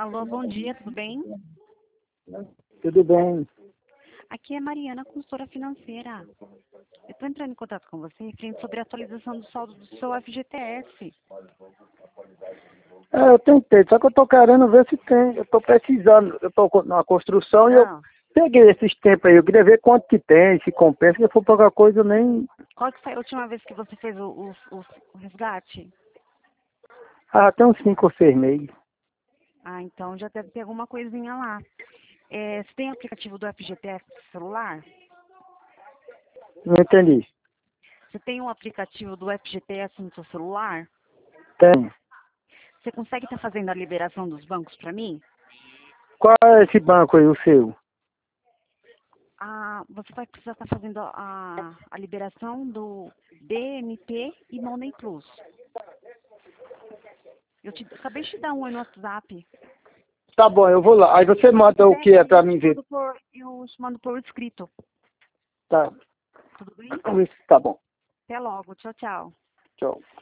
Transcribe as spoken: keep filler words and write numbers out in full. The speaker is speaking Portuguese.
Alô, bom dia, tudo bem? Tudo bem. Aqui é Mariana, consultora financeira. Eu estou entrando em contato com você referente sobre a atualização do saldo do seu F G T S. É, eu tentei, só que eu tô querendo ver se tem. Eu tô precisando, eu tô na construção e eu Ah, peguei esses tempos aí. Eu queria ver quanto que tem, se compensa, se for pouca coisa, eu nem. qual que foi a última vez que você fez o, o, o- o resgate? Ah, tem uns cinco ou seis meses. Ah, então já deve ter alguma coisinha lá. É, você tem aplicativo do F G T S no celular? Não entendi. Você tem um aplicativo do F G T S no seu celular? Tem. Você consegue estar fazendo a liberação dos bancos para mim? Qual é esse banco aí, o seu? Ah, você vai precisar estar fazendo a, a liberação do B M P e Money Plus. Eu te, acabei de te dar um aí no WhatsApp. Tá bom, eu vou lá. Aí você manda o Se que é pra quiser, mim eu te ver. mando por, eu te mando por escrito. Tá. Tudo bem? Tá bom. Até logo. Tchau, tchau. Tchau.